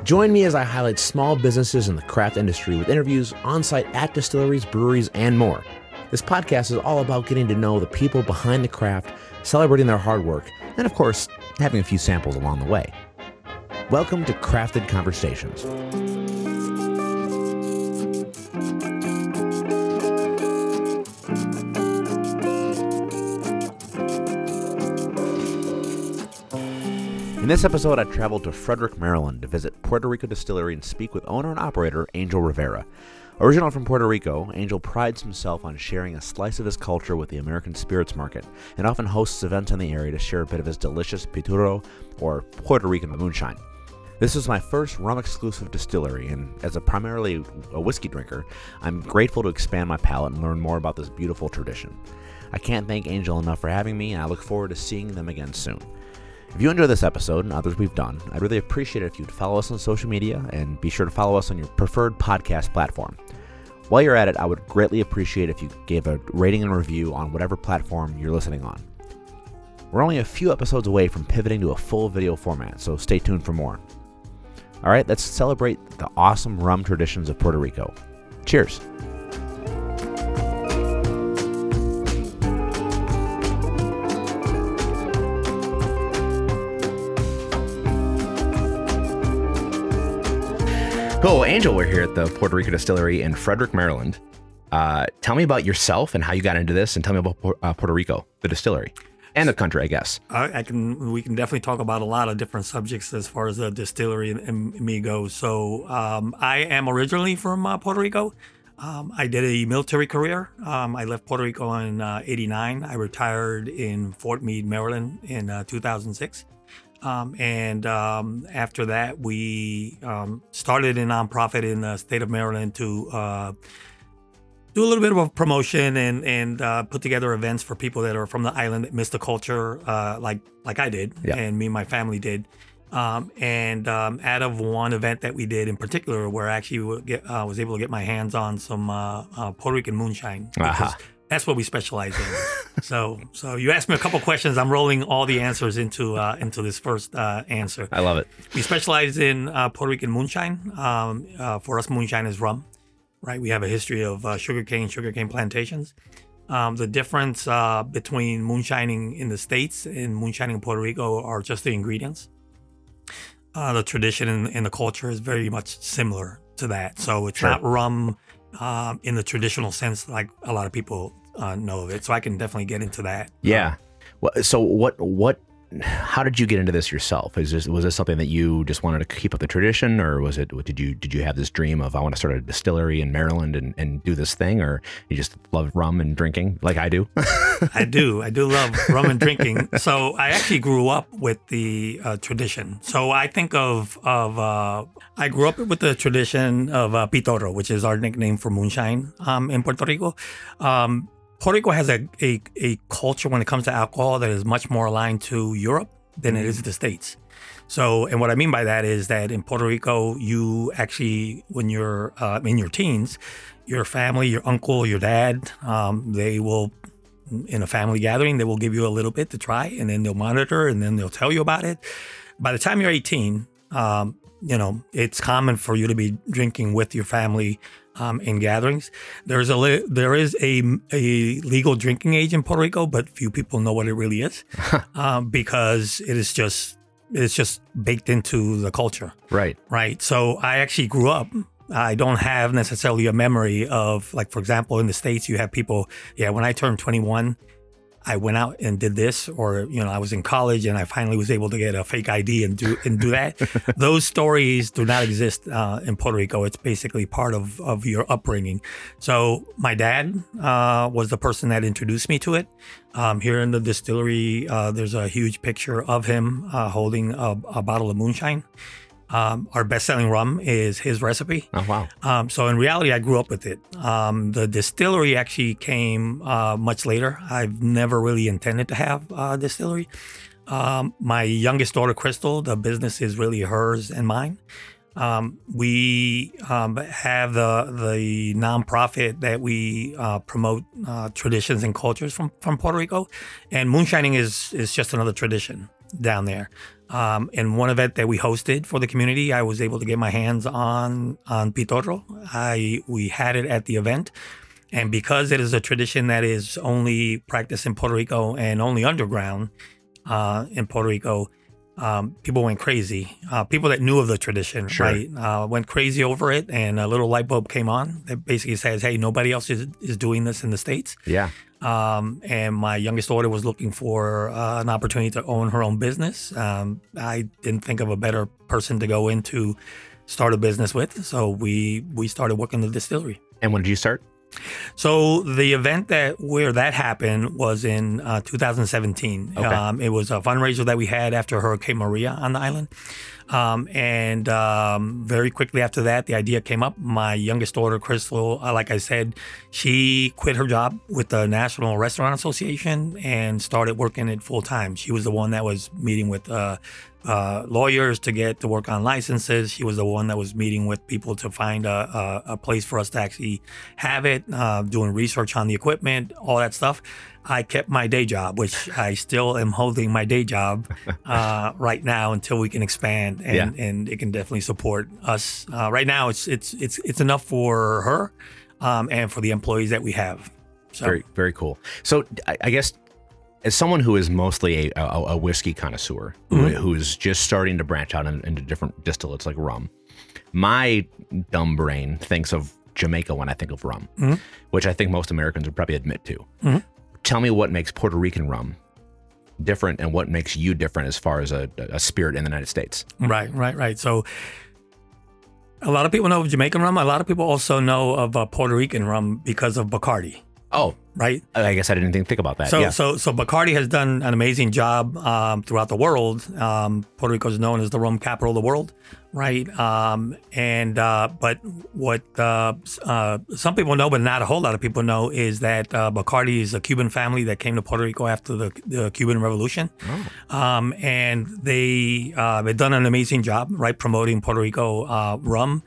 Join me as I highlight small businesses in the craft industry with interviews on-site at distilleries, breweries, and more. This podcast is all about getting to know the people behind the craft, celebrating their hard work, and of course, having a few samples along the way. Welcome to Crafted Conversations. In this episode, I traveled to Frederick, Maryland to visit Puerto Rico Distillery and speak with owner and operator Angel Rivera. Original from Puerto Rico, Angel prides himself on sharing a slice of his culture with the American spirits market and often hosts events in the area to share a bit of his delicious pituro, or Puerto Rican moonshine. This is my first rum-exclusive distillery, and as primarily a whiskey drinker, I'm grateful to expand my palate and learn more about this beautiful tradition. I can't thank Angel enough for having me, and I look forward to seeing them again soon. If you enjoy this episode and others we've done, I'd really appreciate it if you'd follow us on social media and be sure to follow us on your preferred podcast platform. While you're at it, I would greatly appreciate if you gave a rating and review on whatever platform you're listening on. We're only a few episodes away from pivoting to a full video format, so stay tuned for more. All right, let's celebrate the awesome rum traditions of Puerto Rico. Cheers. Cool. Angel, we're here at the Puerto Rico Distillery in Frederick, Maryland. Tell me about yourself and how you got into this, and tell me about Puerto Rico, the distillery, and the country, I guess. We can definitely talk about a lot of different subjects as far as the distillery and me goes. So I am originally from Puerto Rico. I did a military career. I left Puerto Rico in '89. I retired in Fort Meade, Maryland in 2006. After that, we started a nonprofit in the state of Maryland to do a little bit of a promotion and put together events for people that are from the island that miss the culture, like I did, and me and my family did. Out of one event that we did in particular, where I actually was able to get my hands on some Puerto Rican moonshine. That's what we specialize in. So you asked me a couple questions. I'm rolling all the answers into this first answer. I love it. We specialize in Puerto Rican moonshine. For us, moonshine is rum, right? We have a history of sugarcane plantations. The difference between moonshining in the States and moonshining in Puerto Rico are just the ingredients. The tradition and the culture is very much similar to that. So it's not rum in the traditional sense like a lot of people know of it. So I can definitely get into that. Yeah. So how did you get into this yourself? Was this something that you just wanted to keep up the tradition, or did you have this dream of, I want to start a distillery in Maryland and do this thing, or you just love rum and drinking like I do? I do love rum and drinking. So I actually grew up with the tradition. So I think I grew up with the tradition of pitoro, which is our nickname for moonshine in Puerto Rico. Puerto Rico has a culture when it comes to alcohol that is much more aligned to Europe than it is the States. So, and what I mean by that is that in Puerto Rico, you actually, when you're in your teens, your family, your uncle, your dad, they will, in a family gathering, they will give you a little bit to try, and then they'll monitor, and then they'll tell you about it. By the time you're 18, it's common for you to be drinking with your family in gatherings. There is a legal drinking age in Puerto Rico, but few people know what it really is because it's just baked into the culture. Right. So I actually grew up. I don't have necessarily a memory of, like, for example, in the States, you have people, when I turned 21, I went out and did this, or, I was in college and I finally was able to get a fake ID and do that. Those stories do not exist in Puerto Rico. It's basically part of your upbringing. So my dad was the person that introduced me to it. Here in the distillery, there's a huge picture of him holding a bottle of moonshine. Our best-selling rum is his recipe. Oh, wow. So in reality, I grew up with it. The distillery actually came much later. I've never really intended to have a distillery. My youngest daughter, Crystal, the business is really hers and mine. We have the nonprofit that we promote traditions and cultures from Puerto Rico, and moonshining is just another tradition down there. And one event that we hosted for the community, I was able to get my hands on pitorro. We had it at the event. And because it is a tradition that is only practiced in Puerto Rico and only underground in Puerto Rico, people went crazy. People that knew of the tradition, Sure. right, went crazy over it. And a little light bulb came on that basically says, hey, nobody else is doing this in the States. Yeah. And my youngest daughter was looking for an opportunity to own her own business. I didn't think of a better person to go into start a business with. So we started working the distillery. And when did you start? So the event where that happened was in 2017. Okay. It was a fundraiser that we had after Hurricane Maria on the island. And very quickly after that, the idea came up. My youngest daughter, Crystal, like I said, she quit her job with the National Restaurant Association and started working it full time. She was the one that was meeting with lawyers to get to work on licenses. She was the one that was meeting with people to find a place for us to actually have it, doing research on the equipment, all that stuff. I kept my day job, which I still am holding my day job right now until we can expand and it can definitely support us. Right now, it's enough for her and for the employees that we have. So. Very, very cool. So I guess as someone who is mostly a whiskey connoisseur, who is just starting to branch out into different distillates like rum, my dumb brain thinks of Jamaica when I think of rum, which I think most Americans would probably admit to. Tell me what makes Puerto Rican rum different and what makes you different as far as a spirit in the United States. Right. So a lot of people know of Jamaican rum. A lot of people also know of Puerto Rican rum because of Bacardi. Oh, right. I guess I didn't even think about that. So Bacardi has done an amazing job throughout the world. Puerto Rico is known as the rum capital of the world, right? But what some people know, but not a whole lot of people know, is that Bacardi is a Cuban family that came to Puerto Rico after the Cuban Revolution, and they've done an amazing job, right, promoting Puerto Rico rum.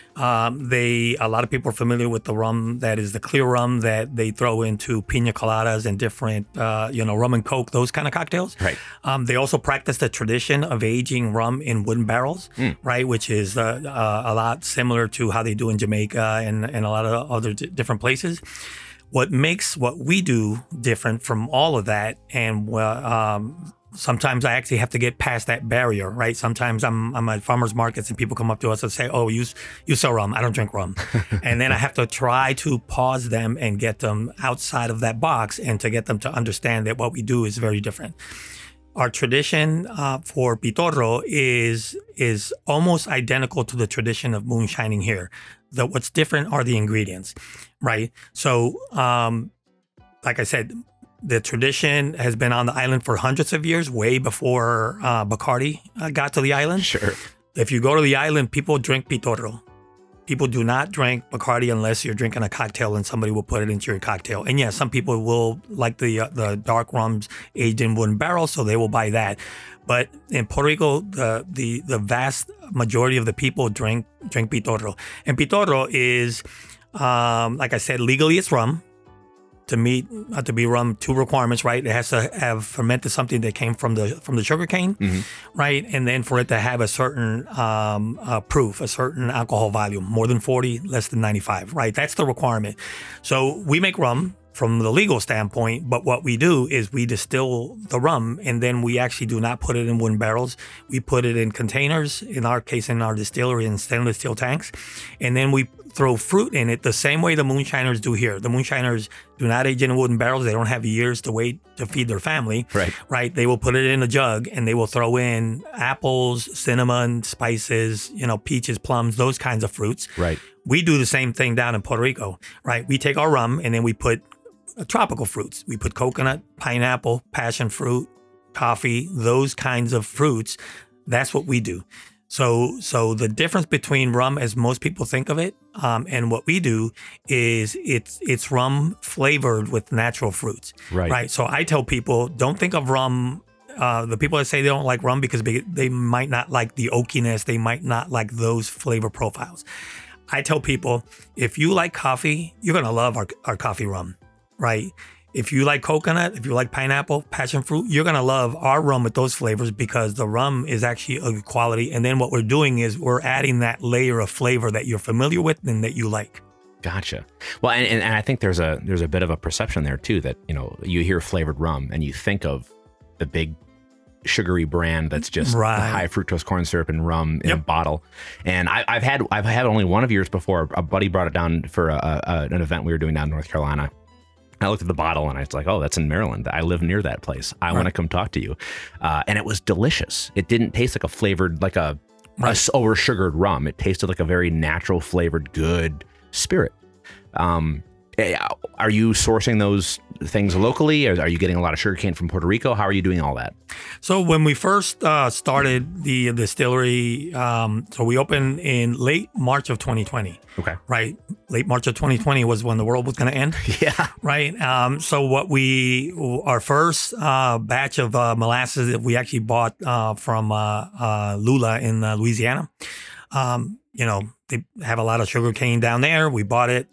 A lot of people are familiar with the rum that is the clear rum that they throw into pina coladas and different, rum and coke, those kind of cocktails. Right. They also practice the tradition of aging rum in wooden barrels, right, which is a lot similar to how they do in Jamaica and a lot of other different places. What makes what we do different from all of that, and sometimes I actually have to get past that barrier, right? Sometimes I'm at farmers markets and people come up to us and say, oh, you sell rum. I don't drink rum. And then I have to try to pause them and get them outside of that box and to get them to understand that what we do is very different. Our tradition for pitorro is almost identical to the tradition of moonshining here. What's different are the ingredients, right? So, like I said, the tradition has been on the island for hundreds of years, way before Bacardi got to the island. Sure. If you go to the island, people drink pitorro. People do not drink Bacardi unless you're drinking a cocktail and somebody will put it into your cocktail. And yeah, some people will like the dark rums aged in wooden barrels, so they will buy that. But in Puerto Rico, the vast majority of the people drink pitorro. And pitorro is, like I said, legally it's rum. To be rum, two requirements, right? It has to have fermented something that came from the sugar cane, right? And then for it to have a certain proof, a certain alcohol volume, more than 40, less than 95, right? That's the requirement. So we make rum from the legal standpoint, but what we do is we distill the rum, and then we actually do not put it in wooden barrels. We put it in containers, in our case, in our distillery, in stainless steel tanks, and then we throw fruit in it the same way the moonshiners do here. The moonshiners do not age in wooden barrels. They don't have years to wait to feed their family. Right. They will put it in a jug and they will throw in apples, cinnamon, spices, peaches, plums, those kinds of fruits. Right. We do the same thing down in Puerto Rico, right? We take our rum and then we put tropical fruits. We put coconut, pineapple, passion fruit, coffee, those kinds of fruits. That's what we do. So the difference between rum, as most people think of it, and what we do is it's rum flavored with natural fruits. Right. So I tell people, don't think of rum the people that say they don't like rum because they might not like the oakiness, they might not like those flavor profiles. I tell people, if you like coffee, you're going to love our coffee rum, right? If you like coconut, if you like pineapple, passion fruit, you're going to love our rum with those flavors because the rum is actually a good quality. And then what we're doing is we're adding that layer of flavor that you're familiar with and that you like. Gotcha. Well, and I think there's a bit of a perception there too that, you hear flavored rum and you think of the big sugary brand that's just the high fructose corn syrup and rum in a bottle. And I've had only one of yours before. A buddy brought it down for an event we were doing down in North Carolina. I looked at the bottle and I was like, oh, that's in Maryland. I live near that place. I want to come talk to you. And it was delicious. It didn't taste like a flavored, like a over sugared rum. It tasted like a very natural flavored, good spirit. Are you sourcing those things locally? Or are you getting a lot of sugarcane from Puerto Rico? How are you doing all that? So when we first started the distillery, so we opened in late March of 2020. Okay. Right. Late March of 2020 was when the world was going to end. Yeah. Right. So our first batch of molasses that we actually bought from Lula in Louisiana. They have a lot of sugar cane down there. We bought it.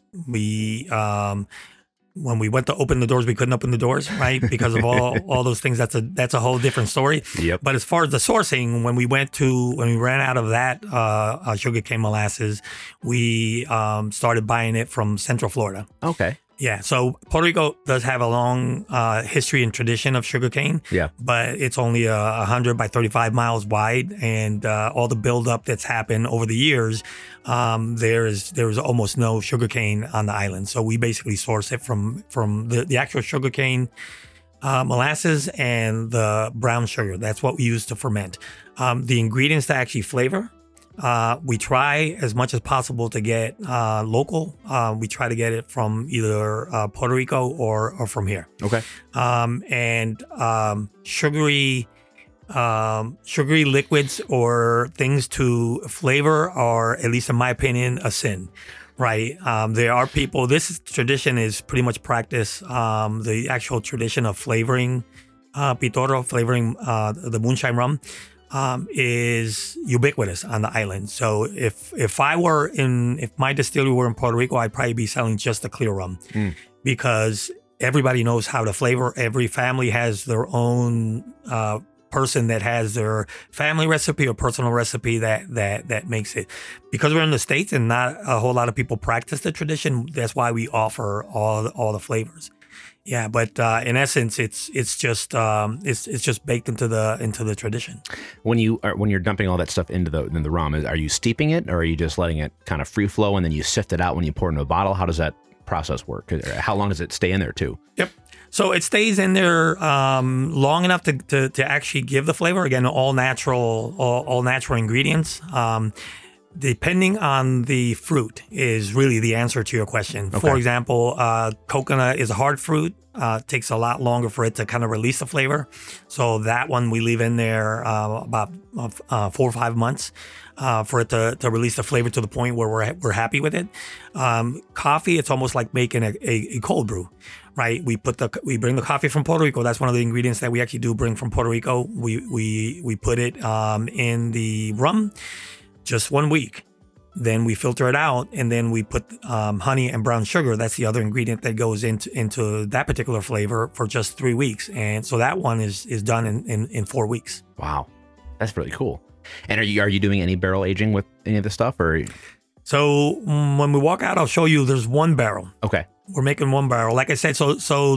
When we went to open the doors, we couldn't open the doors, right? Because of all those things. That's a whole different story. Yep. But as far as the sourcing, when we ran out of that sugarcane molasses, we started buying it from Central Florida. Okay. Yeah, so Puerto Rico does have a long history and tradition of sugarcane. Yeah, but it's only 100 by 35 miles wide, and all the buildup that's happened over the years, there's almost no sugarcane on the island. So we basically source it from the actual sugarcane molasses and the brown sugar. That's what we use to ferment. The ingredients to actually flavor. We try as much as possible to get local. We try to get it from either Puerto Rico or from here. Okay. And sugary liquids or things to flavor are, at least in my opinion, a sin. Right. There are people, this tradition is pretty much practiced. The actual tradition of flavoring Pitorro, flavoring the moonshine rum. Is ubiquitous on the island. So if my distillery were in Puerto Rico, I'd probably be selling just the clear rum because everybody knows how to flavor. Every family has their own person that has their family recipe or personal recipe that makes it. Because we're in the States and not a whole lot of people practice the tradition, that's why we offer all the flavors. Yeah, but in essence, it's just baked into the tradition. When you're dumping all that stuff into the rum, are you steeping it, or are you just letting it kind of free flow and then you sift it out when you pour it into a bottle? How does that process work? How long does it stay in there too? Yep. So it stays in there long enough to actually give the flavor. Again, all natural ingredients. Depending on the fruit is really the answer to your question. Okay. For example, coconut is a hard fruit. Takes a lot longer for it to kind of release the flavor. So that one we leave in there about 4 or 5 months for it to release the flavor to the point where we're happy with it. Coffee, it's almost like making a cold brew, right? We bring the coffee from Puerto Rico. That's one of the ingredients that we actually do bring from Puerto Rico. We put it in the rum. Just 1 week. Then we filter it out, and then we put honey and brown sugar. That's the other ingredient that goes into that particular flavor for just 3 weeks. And so that one is done in 4 weeks. Wow, that's really cool. And are you doing any barrel aging with any of this stuff, or? So when we walk out, I'll show you. There's 1 barrel. Okay. We're making 1 barrel. Like I said, so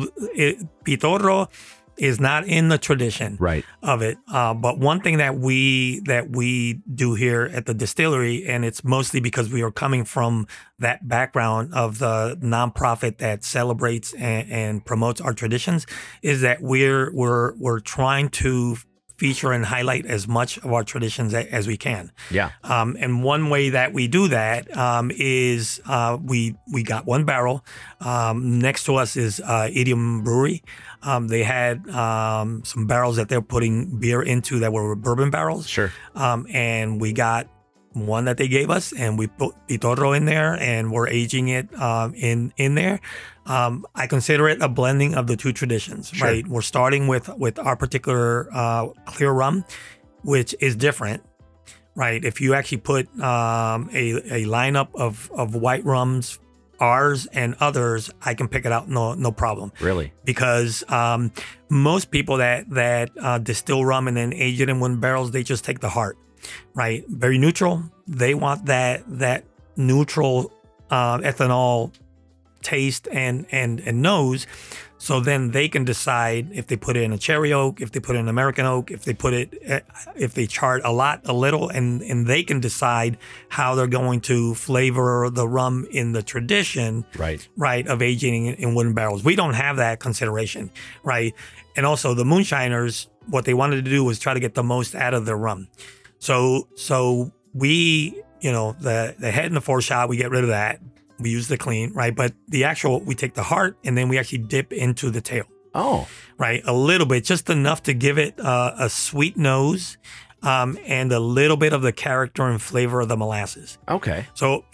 Pitorro is not in the tradition of it. But one thing that we do here at the distillery, and it's mostly because we are coming from that background of the nonprofit that celebrates and promotes our traditions, is that we're trying to feature and highlight as much of our traditions as we can. Yeah. And one way that we do that is we got 1 barrel. Next to us is Idiom Brewery. They had some barrels that they're putting beer into that were bourbon barrels. Sure. And we got one that they gave us, and we put Pitorro in there, and we're aging it in there. I consider it a blending of the two traditions, Sure. right? We're starting with our particular clear rum, which is different, right? If you actually put a lineup of white rums, ours and others, I can pick it out no problem. Really? Because most people that distill rum and then age it in wooden barrels, they just take the heart, right? Very neutral. They want that neutral ethanol taste and nose. So then they can decide if they put it in a cherry oak, if they put it in American oak, if they chart a lot, a little, and they can decide how they're going to flavor the rum in the tradition, right, of aging in wooden barrels. We don't have that consideration, right? And also the moonshiners, what they wanted to do was try to get the most out of their rum. So we, the head and the foreshot, we get rid of that. We use the clean, right? But we take the heart and then we actually dip into the tail. Oh. Right? A little bit, just enough to give it a sweet nose and a little bit of the character and flavor of the molasses. Okay. So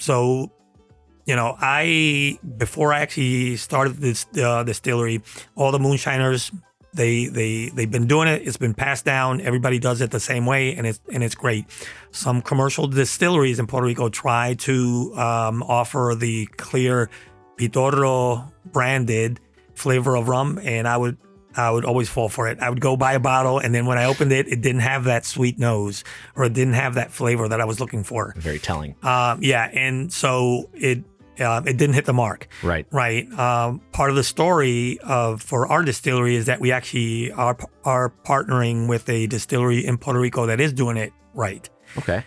before I actually started this distillery, all the moonshiners, they've been doing it. It's been passed down. Everybody does it the same way, and it's great. Some commercial distilleries in Puerto Rico try to offer the clear Pitorro branded flavor of rum, and I would always fall for it. I would go buy a bottle, and then when I opened it, it didn't have that sweet nose, or it didn't have that flavor that I was looking for. Very telling. Yeah, and so it didn't hit the mark. Right. Part of the story for our distillery is that we actually are partnering with a distillery in Puerto Rico that is doing it right. Okay.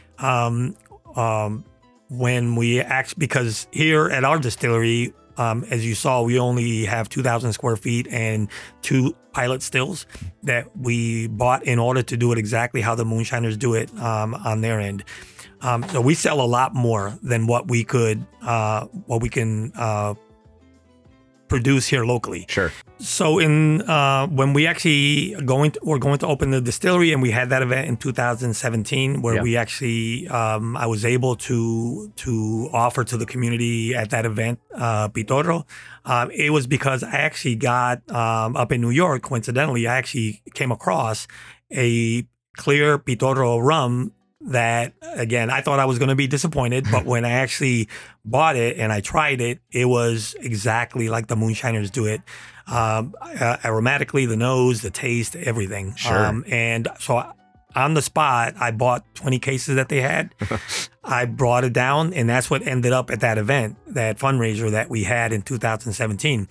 When we because here at our distillery, as you saw, we only have 2,000 square feet and 2 pilot stills that we bought in order to do it exactly how the moonshiners do it on their end. So we sell a lot more than what we can produce here locally. Sure. So when we actually we're going to open the distillery, and we had that event in 2017 where we actually I was able to offer to the community at that event Pitorro. It was because I actually got up in New York, coincidentally, I actually came across a clear Pitorro rum that, again, I thought I was going to be disappointed, but when I actually bought it and I tried it, it was exactly like the moonshiners do it. Aromatically, the nose, the taste, everything. Sure. And so on the spot, I bought 20 cases that they had. I brought it down, and that's what ended up at that event, that fundraiser that we had in 2017.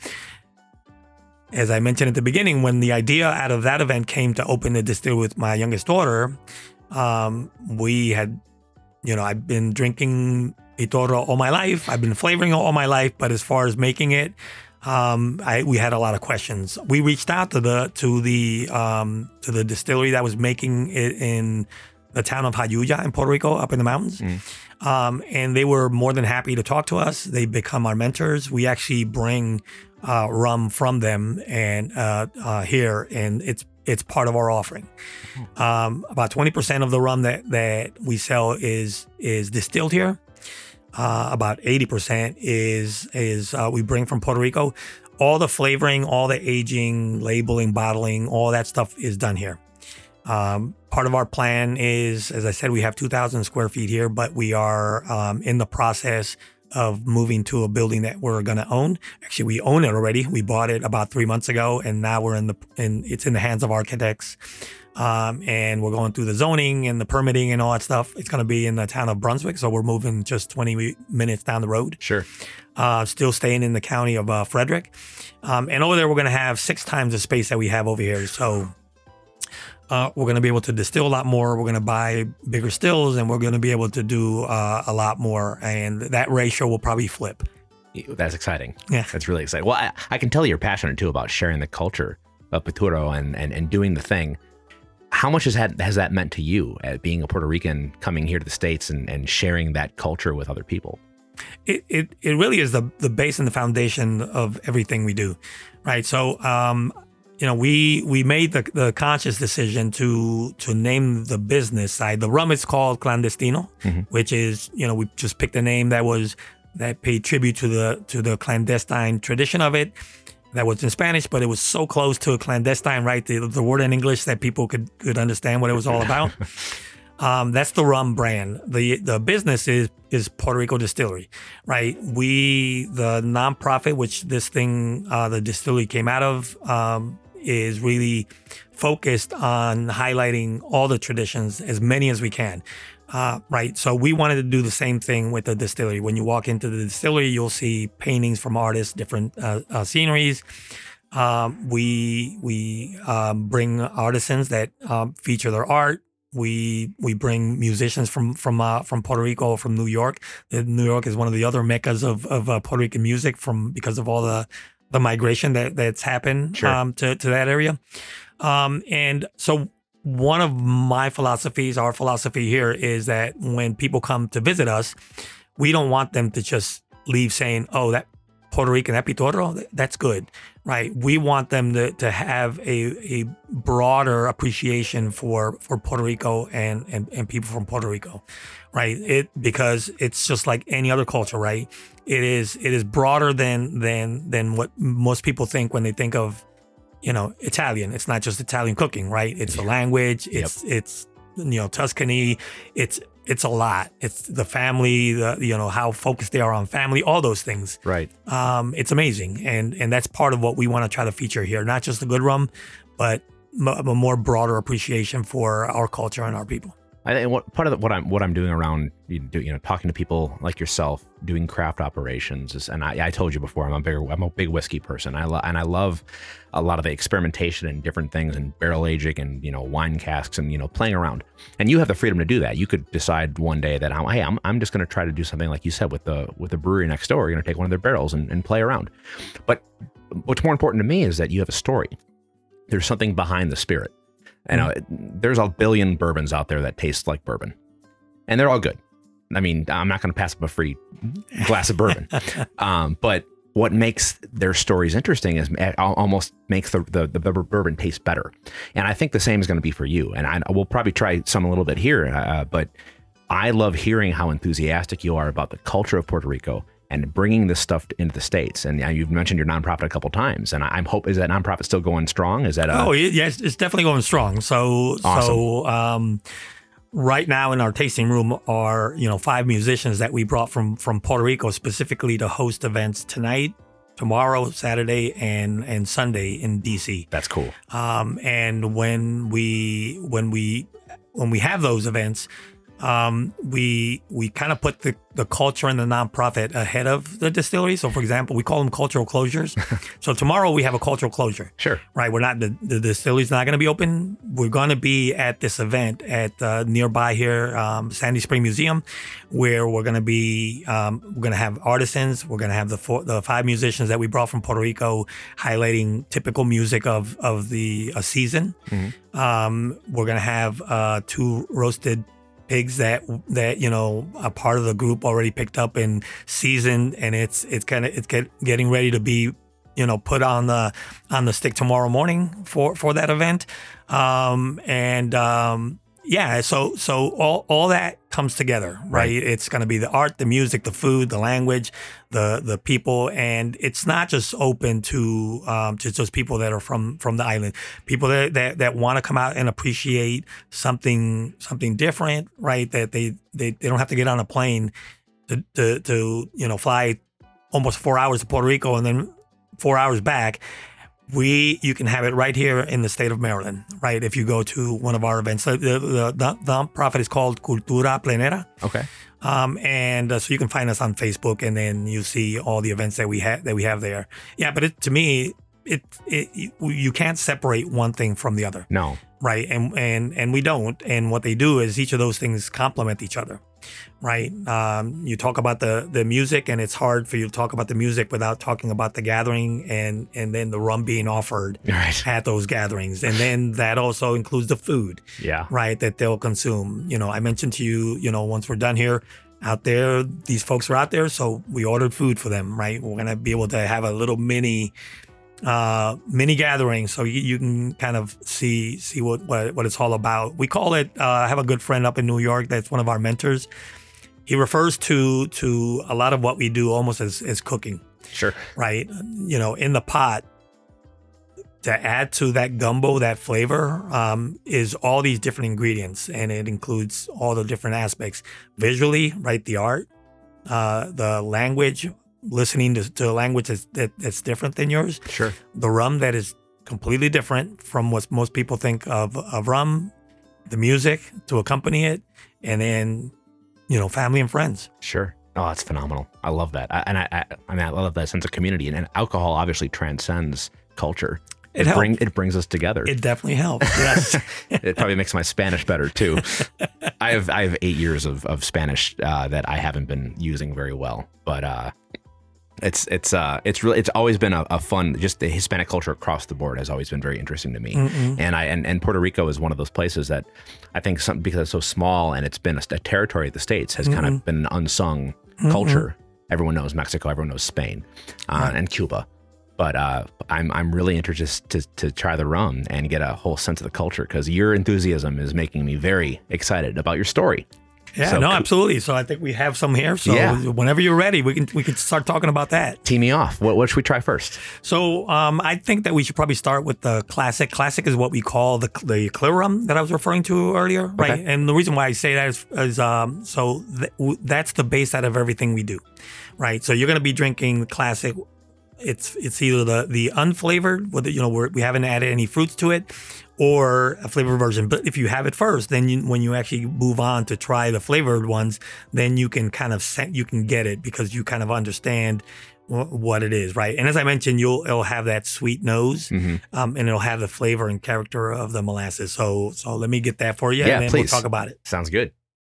As I mentioned at the beginning, when the idea out of that event came to open the distillery with my youngest daughter, we had, I've been drinking Pitorro all my life. I've been flavoring it all my life, but as far as making it, we had a lot of questions. We reached out to the distillery that was making it in the town of Jayuya in Puerto Rico, up in the mountains. And they were more than happy to talk to us. They become our mentors. We actually bring rum from them and here, and it's part of our offering. About 20% of the rum that we sell is distilled here. About 80% is we bring from Puerto Rico. All the flavoring, all the aging, labeling, bottling, all that stuff is done here. Part of our plan is, as I said, we have 2,000 square feet here, but we are in the process of moving to a building that we're going to own. Actually, we own it already. We bought it about 3 months ago, and now we're it's in the hands of architects. And we're going through the zoning and the permitting and all that stuff. It's going to be in the town of Brunswick, so we're moving just 20 minutes down the road. Sure. Still staying in the county of Frederick. And over there, we're going to have 6 times the space that we have over here. So we're going to be able to distill a lot more. We're going to buy bigger stills, and we're going to be able to do a lot more. And that ratio will probably flip. That's exciting. Yeah. That's really exciting. Well, I can tell you're passionate, too, about sharing the culture of Pitorro and doing the thing. How much has that meant to you, being a Puerto Rican coming here to the States and sharing that culture with other people? It really is the base and the foundation of everything we do, right? So we made the conscious decision to name the business side. The rum is called Clandestino, which is, we just picked a name that paid tribute to the clandestine tradition of it. That was in Spanish, but it was so close to a clandestine, right? The word in English that people could understand what it was all about. That's the rum brand. The business is Puerto Rico Distillery, right? The nonprofit, which this thing, the distillery came out of, is really focused on highlighting all the traditions, as many as we can. Right. So we wanted to do the same thing with the distillery. When you walk into the distillery, you'll see paintings from artists, different sceneries. We bring artisans that feature their art. We bring musicians from Puerto Rico, from New York. New York is one of the other meccas of Puerto Rican music because of all the migration that's happened to that area. And so one of our philosophy here is that when people come to visit us, we don't want them to just leave saying, oh, that Puerto Rican, that Pitorro, that's good, right? We want them to have a broader appreciation for Puerto Rico and people from Puerto Rico, right? Because it's just like any other culture, right? It is broader than what most people think when they think of, Italian. It's not just Italian cooking, right? It's the language. It's Tuscany. It's a lot. It's the family. How focused they are on family. All those things. Right. It's amazing, and that's part of what we want to try to feature here. Not just the good rum, but a more broader appreciation for our culture and our people. I think part of what I'm doing around talking to people like yourself, doing craft operations is, and I told you before, I'm a big whiskey person. I love a lot of the experimentation and different things and barrel aging and wine casks and playing around. And you have the freedom to do that. You could decide one day that I'm just going to try to do something like you said with the brewery next door. You're going to take one of their barrels and play around. But what's more important to me is that you have a story. There's something behind the spirit. There's a billion bourbons out there that taste like bourbon, and they're all good. I mean, I'm not going to pass up a free glass of bourbon. But what makes their stories interesting is almost makes the bourbon taste better. And I think the same is going to be for you. And we'll probably try some a little bit here, but I love hearing how enthusiastic you are about the culture of Puerto Rico and bringing this stuff into the States. And you've mentioned your nonprofit a couple times, and I'm hoping, is that nonprofit still going strong? Is that yes, it's definitely going strong. So awesome. So right now in our tasting room are 5 musicians that we brought from Puerto Rico specifically to host events tonight, tomorrow, Saturday, and Sunday in DC. That's cool. And when we have those events, we kind of put the culture and the nonprofit ahead of the distillery. So, for example, we call them cultural closures. So tomorrow we have a cultural closure. Sure. Right. We're not, the distillery's not going to be open. We're going to be at this event at nearby here, Sandy Spring Museum, where we're going to be, we're going to have artisans. We're going to have the 5 musicians that we brought from Puerto Rico highlighting typical music of the season. Mm-hmm. We're going to have 2 roasted pigs that a part of the group already picked up and seasoned, and it's getting ready to be put on the stick tomorrow morning for that event. So all that comes together, right? It's going to be the art, the music, the food, the language, the people, and it's not just open to just people that are from the island, people that want to come out and appreciate something different, right? That they don't have to get on a plane to fly almost 4 hours to Puerto Rico and then 4 hours back. You can have it right here in the state of Maryland, right? If you go to one of our events, the nonprofit is called Cultura Plenera. Okay. So you can find us on Facebook, and then you see all the events that we have there. Yeah, but to me, you can't separate one thing from the other. No. Right, and we don't. And what they do is each of those things complement each other. Right. You talk about the music, and it's hard for you to talk about the music without talking about the gathering and then the rum being offered at those gatherings. And then that also includes the food, right, that they'll consume. I mentioned to you, once we're done here, out there, these folks are out there, so we ordered food for them, right? We're going to be able to have a little mini mini gatherings, so you can kind of see what it's all about. We call it. I have a good friend up in New York that's one of our mentors. He refers to a lot of what we do almost as cooking. Sure. Right. In the pot, to add to that gumbo, that flavor, is all these different ingredients, and it includes all the different aspects. Visually, right, the art, the language, listening to a language that's different than yours. Sure. The rum that is completely different from what most people think of rum, the music to accompany it, and then, family and friends. Sure. Oh, that's phenomenal. I love that. I love that sense of community, and alcohol obviously transcends culture. It brings us together. It definitely helps. Yes. It probably makes my Spanish better too. I have 8 years of Spanish that I haven't been using very well, but it's always been a fun. Just the Hispanic culture across the board has always been very interesting to me. Mm-hmm. And Puerto Rico is one of those places that I think because it's so small and it's been a territory of the States has kind of been an unsung culture. Everyone knows Mexico, everyone knows Spain, and Cuba. But I'm really interested to try the rum and get a whole sense of the culture, because your enthusiasm is making me very excited about your story. Yeah, so, absolutely. So I think we have some here. So whenever you're ready, we can start talking about that. Tee me off. What should we try first? So I think that we should probably start with the classic. Classic is what we call the clear rum that I was referring to earlier, right? Okay. And the reason why I say that is that's the base out of everything we do, right? So you're going to be drinking the classic. It's either the unflavored, where we haven't added any fruits to it, or a flavored version. But if you have it first, then when you actually move on to try the flavored ones, then you can you can get it because you kind of understand what it is, right? And as I mentioned, it'll have that sweet nose, and it'll have the flavor and character of the molasses. So let me get that for you, and then please. We'll talk about it. Sounds good.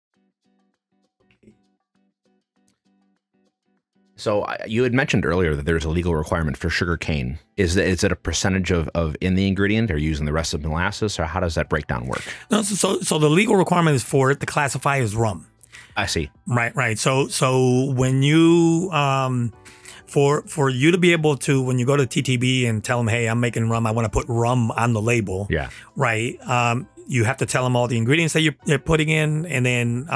So you had mentioned earlier that there's a legal requirement for sugar cane. Is it a percentage of in the ingredient, or using the rest of molasses, or how does that breakdown work? No, so the legal requirement is for it to classify as rum. I see. Right. So when you for you to be able to, when you go to TTB and tell them, hey, I'm making rum, I want to put rum on the label. Yeah. Right. You have to tell them all the ingredients that you're putting in, and then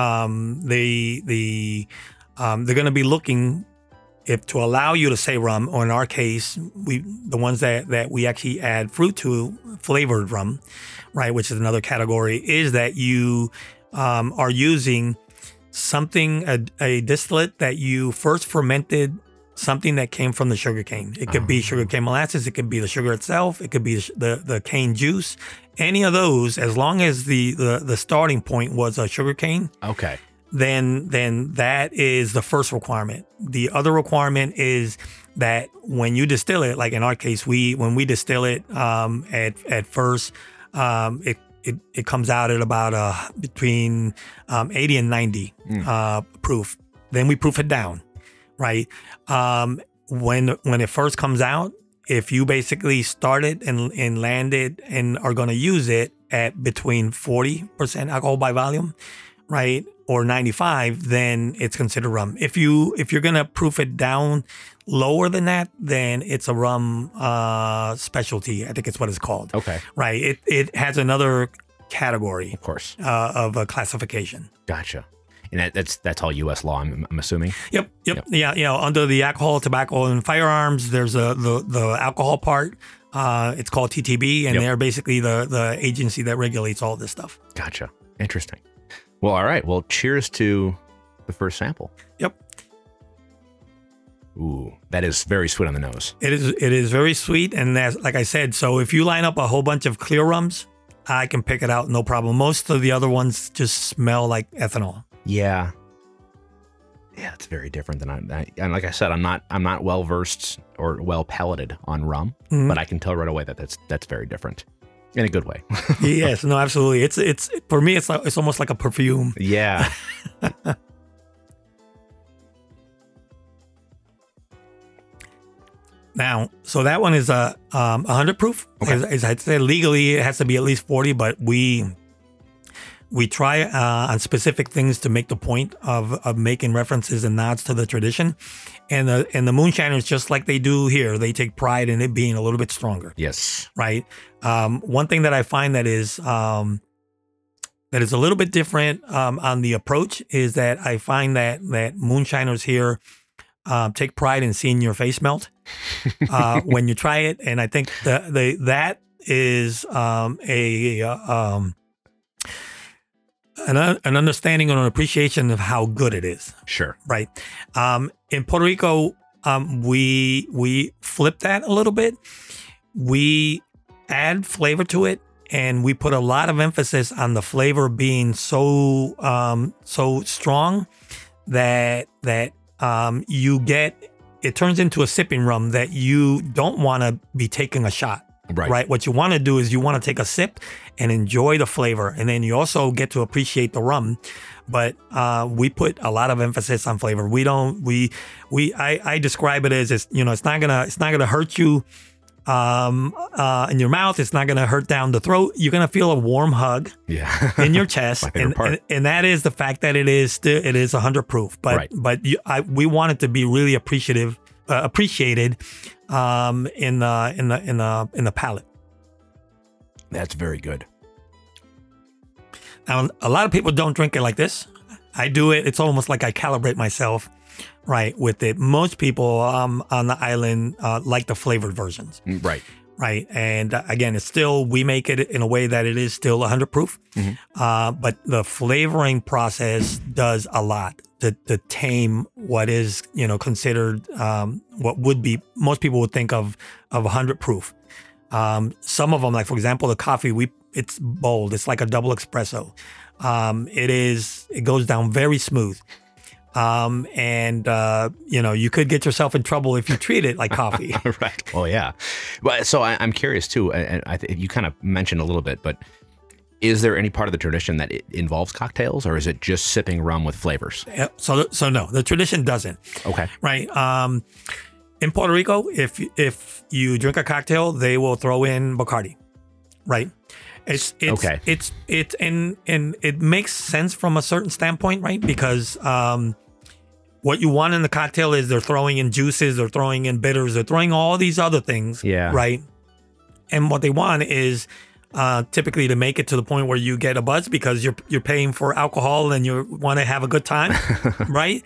they're going to be looking. If to allow you to say rum, or in our case, the ones that we actually add fruit to, flavored rum, right, which is another category, is that you are using something, a distillate that you first fermented, something that came from the sugarcane. It could be sugarcane molasses, it could be the sugar itself, it could be the cane juice, any of those, as long as the starting point was a sugarcane. Okay. Then that is the first requirement. The other requirement is that when you distill it, like in our case, when we distill it at first, it comes out at about between 80 and 90 proof. Then we proof it down, right? When it first comes out, if you basically start it and land it and are going to use it at between 40% alcohol by volume, right, or 95, then it's considered rum. If you're gonna proof it down lower than that, then it's a rum specialty. I think it's what it's called. Okay. Right. It has another category, of course, of a classification. Gotcha. And that's all U.S. law, I'm assuming. Yep. Yeah. Under the alcohol, tobacco, and firearms, there's the alcohol part. It's called TTB, and they're basically the agency that regulates all this stuff. Gotcha. Interesting. Well, all right. Well, cheers to the first sample. Yep. Ooh, that is very sweet on the nose. It is very sweet, and like I said, so if you line up a whole bunch of clear rums, I can pick it out, no problem. Most of the other ones just smell like ethanol. Yeah. Yeah, it's very different than and like I said, I'm not well versed or well palated on rum, but I can tell right away that that's very different. In a good way. Yes, no, absolutely. It's for me, it's almost like a perfume. Yeah. Now, so that one is 100 proof. Okay. As I'd say, legally it has to be at least 40, but we We try on specific things to make the point of making references and nods to the tradition. And the moonshiners, just like they do here, they take pride in it being a little bit stronger. Yes. Right. One thing that I find that is a little bit different on the approach is that I find that moonshiners here take pride in seeing your face melt when you try it. And I think that is an understanding or an appreciation of how good it is. Sure. Right. In Puerto Rico, we flip that a little bit. We add flavor to it, and we put a lot of emphasis on the flavor being so strong that you get, it turns into a sipping rum that you don't want to be taking a shot. Right. What you want to do is you want to take a sip and enjoy the flavor, and then you also get to appreciate the rum. But we put a lot of emphasis on flavor. I describe it as it's not gonna hurt you in your mouth. It's not gonna hurt down the throat. You're gonna feel a warm hug in your chest, and that is the fact that it is 100 proof. But we want it to be really appreciated in the palate. That's very good. Now, a lot of people don't drink it like this. I do it. It's almost like I calibrate myself, right, with it. Most people on the island like the flavored versions. Right. Right. And again, it's still, we make it in a way that it is still 100 proof. Mm-hmm. But the flavoring process does a lot to tame what is, considered what would be, most people would think of 100 proof. Some of them, like for example, the coffee, it's bold. It's like a double espresso. It goes down very smooth. You could get yourself in trouble if you treat it like coffee. Right. Well, yeah. Well, so I'm curious too, and you kind of mentioned a little bit, but is there any part of the tradition that it involves cocktails, or is it just sipping rum with flavors? So no, the tradition doesn't. Okay. Right. In Puerto Rico, if you drink a cocktail, they will throw in Bacardi. Right. It's okay. It's and it makes sense from a certain standpoint, right? Because what you want in the cocktail is they're throwing in juices, they're throwing in bitters, they're throwing all these other things. Yeah. Right. And what they want is typically to make it to the point where you get a buzz because you're paying for alcohol and you want to have a good time, right?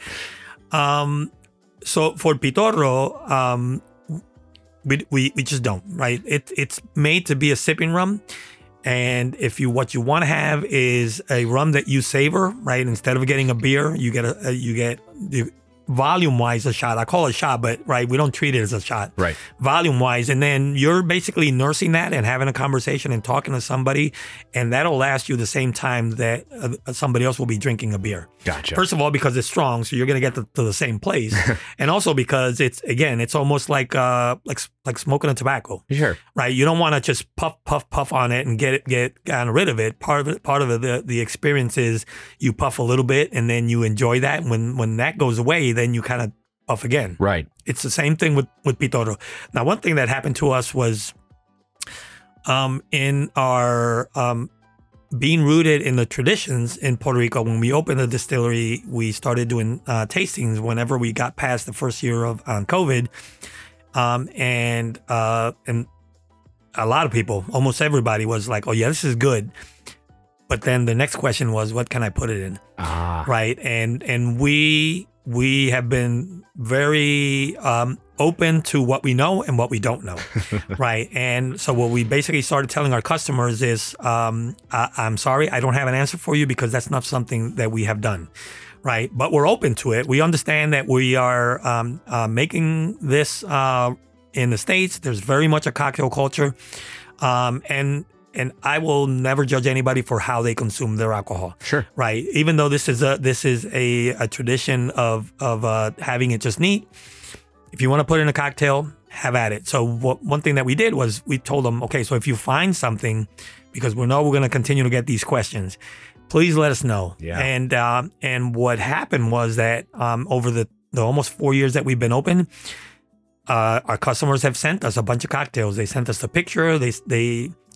So for Pitorro, we just don't, right? It's made to be a sipping rum. And what you want to have is a rum that you savor, right? Instead of getting a beer, you get volume-wise a shot. I call it a shot, but right, we don't treat it as a shot. Right. Volume-wise, and then you're basically nursing that and having a conversation and talking to somebody, and that'll last you the same time that somebody else will be drinking a beer. Gotcha. First of all, because it's strong, so you're going to get to the same place, and also because it's almost like smoking a tobacco. Sure. Right. You don't want to just puff on it and get rid of it. Part of it, the experience is you puff a little bit and then you enjoy that. When that goes away, then you kind of puff again. Right. It's the same thing with Pitorro. Now, one thing that happened to us was in our being rooted in the traditions in Puerto Rico. When we opened the distillery, we started doing tastings whenever we got past the first year of COVID. And a lot of people, almost everybody was like, oh yeah, this is good. But then the next question was, what can I put it in? Right. And we have been very open to what we know and what we don't know. Right. And so what we basically started telling our customers is, I'm sorry, I don't have an answer for you because that's not something that we have done. Right. But we're open to it. We understand that we are making this in the States. There's very much a cocktail culture. And I will never judge anybody for how they consume their alcohol. Sure. Right. Even though this is a tradition of having it just neat. If you want to put it in a cocktail, have at it. So one thing that we did was we told them, okay, so if you find something, because we know we're going to continue to get these questions, please let us know. Yeah. And what happened was that over the almost 4 years that we've been open, our customers have sent us a bunch of cocktails. They sent us the picture. They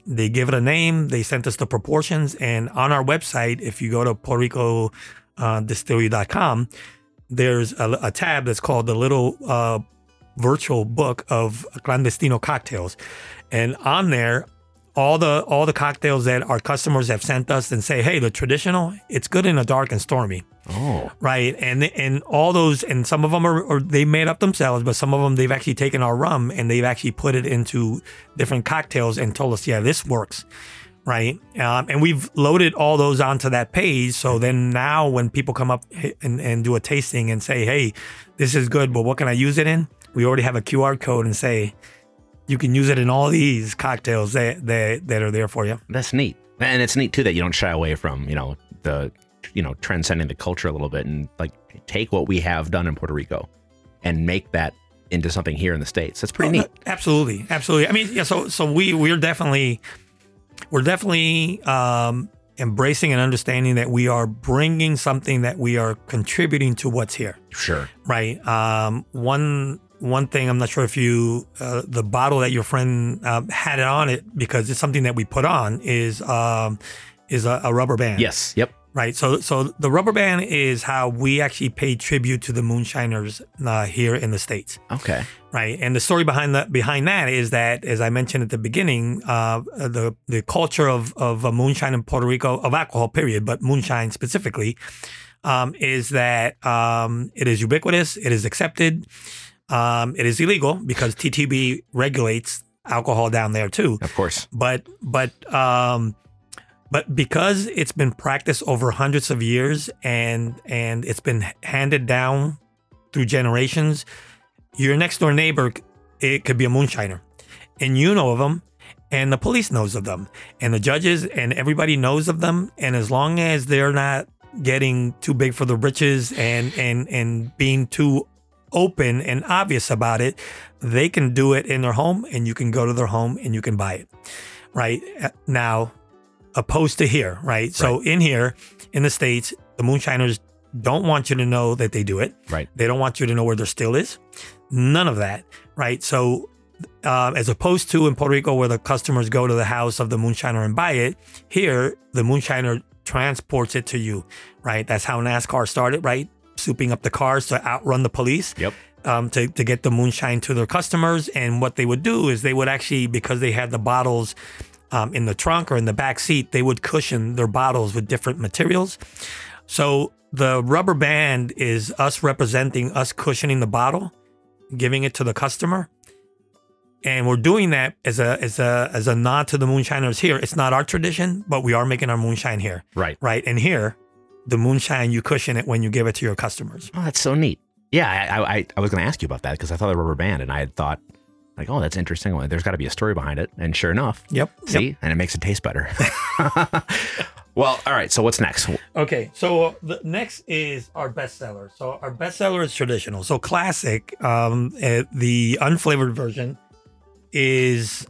They give it a name. They sent us the proportions. And on our website, if you go to Puerto Rico distillery.com, there's a tab that's called the little virtual book of clandestino cocktails. And on there, all the cocktails that our customers have sent us and say, hey, the traditional, it's good in a dark and stormy. Oh. Right. And all those, and some of them are they made up themselves, but some of them, they've actually taken our rum and they've actually put it into different cocktails and told us, yeah, this works. Right. And we've loaded all those onto that page. So then now when people come up and do a tasting and say, hey, this is good, but what can I use it in? We already have a QR code and say, you can use it in all these cocktails that are there for you. That's neat. And it's neat too that you don't shy away from, transcending the culture a little bit and like take what we have done in Puerto Rico and make that into something here in the States. That's pretty neat. Absolutely. Absolutely. I mean, yeah, so we're definitely embracing and understanding that we are bringing something that we are contributing to what's here. Sure. Right. One thing, I'm not sure if you, the bottle that your friend had it on it, because it's something that we put on, is a rubber band. Yes. Yep. Right. So the rubber band is how we actually pay tribute to the moonshiners here in the States. Okay. Right. And the story behind that is that, as I mentioned at the beginning, the culture of moonshine in Puerto Rico, of alcohol, period, but moonshine specifically, is that it is ubiquitous, it is accepted. It is illegal because TTB regulates alcohol down there too. Of course. But because it's been practiced over hundreds of years and it's been handed down through generations, your next door neighbor, it could be a moonshiner, and you know of them, and the police knows of them, and the judges and everybody knows of them, and as long as they're not getting too big for the britches and being too open and obvious about it, they can do it in their home, and you can go to their home and you can buy it. Right now, opposed to here, right? So in here, in the States, the moonshiners don't want you to know that they do it. Right. They don't want you to know where their still is. None of that. Right. So as opposed to in Puerto Rico, where the customers go to the house of the moonshiner and buy it, here, the moonshiner transports it to you. Right. That's how NASCAR started, right? Souping up the cars to outrun the police. Yep. To get the moonshine to their customers. And what they would do is they would actually, because they had the bottles in the trunk or in the back seat, they would cushion their bottles with different materials. So the rubber band is us representing us cushioning the bottle, giving it to the customer. And we're doing that as a nod to the moonshiners here. It's not our tradition, but we are making our moonshine here. Right. Right. And here, the moonshine, you cushion it when you give it to your customers. Oh, that's so neat. Yeah, I was going to ask you about that because I thought the rubber band, and I had thought, like, oh, that's interesting. Well, there's got to be a story behind it. And sure enough. Yep. See? Yep. And it makes it taste better. Well, all right. So what's next? Okay. So the next is our bestseller. So our bestseller is traditional. So classic, the unflavored version is,